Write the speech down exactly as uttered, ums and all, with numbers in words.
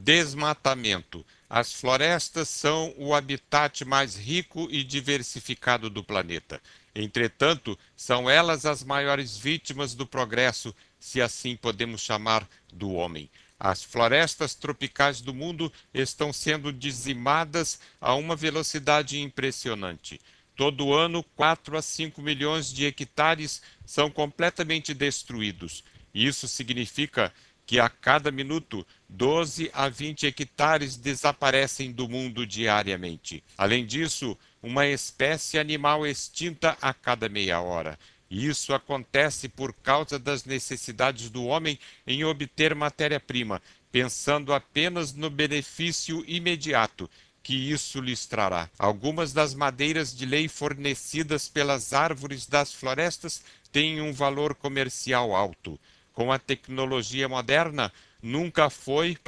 Desmatamento. As florestas são o habitat mais rico e diversificado do planeta. Entretanto, são elas as maiores vítimas do progresso, se assim podemos chamar, do homem. As florestas tropicais do mundo estão sendo dizimadas a uma velocidade impressionante. Todo ano, quatro a cinco milhões de hectares são completamente destruídos. Isso significa que a cada minuto, doze a vinte hectares desaparecem do mundo diariamente. Além disso, uma espécie animal extinta a cada meia hora. Isso acontece por causa das necessidades do homem em obter matéria-prima, pensando apenas no benefício imediato que isso lhes trará. Algumas das madeiras de lei fornecidas pelas árvores das florestas têm um valor comercial alto. Com a tecnologia moderna, nunca foi